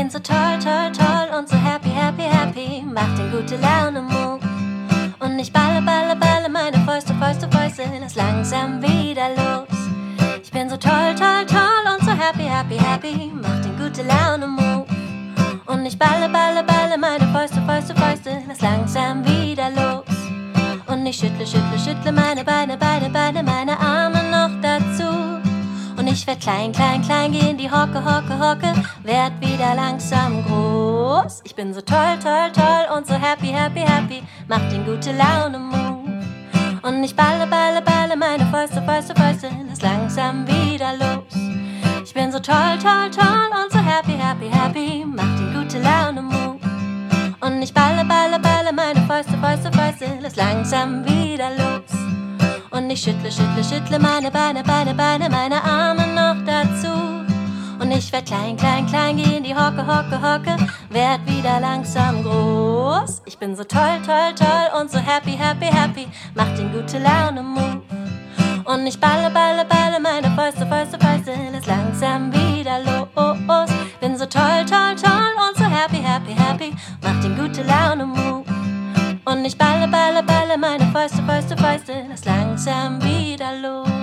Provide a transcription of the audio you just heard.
bin so toll, toll, toll und so happy, happy, happy. Mach den gute Laune-Move. Und ich balle, balle, balle meine Fäuste, Fäuste, Fäuste. Lass langsam wieder los. Ich bin so toll, toll, toll und so happy, happy, happy. Mach den gute Laune-Move. Und ich balle, balle, balle meine Fäuste, Fäuste, Fäuste. Lass langsam wieder los. Und ich schüttle, schüttle, schüttle meine Beine, Beine, Beine, meine Arme noch dazu. Und ich werd klein, klein, klein, geh in die Hocke, Hocke, Hocke, werd wieder langsam groß. Ich bin so toll, toll, toll und so happy, happy, happy, mach den gute Laune-Move. Und ich balle, balle, balle meine Fäuste, Fäuste, Fäuste, lass langsam wieder los. Ich bin so toll, toll, toll und so happy, happy, happy, mach den gute Laune-Move. Und ich balle, balle, balle meine Fäuste, Fäuste, Fäuste, lass langsam wieder los. Und ich schüttle, schüttle, schüttle meine Beine, Beine, Beine, meine Arme noch dazu. Und ich werd klein, klein, klein, geh in die Hocke, Hocke, Hocke, werd wieder langsam groß. Ich bin so toll, toll, toll und so happy, happy, happy, mach den gute Laune-Move. Und ich balle, balle, balle meine Fäuste, Fäuste, Fäuste, lass langsam wieder los. Bin so toll, toll, toll und so happy, happy, happy, mach den gute Laune-Move. Und ich balle, balle, balle meine Fäuste, Fäuste, Fäuste, lass langsam wieder los.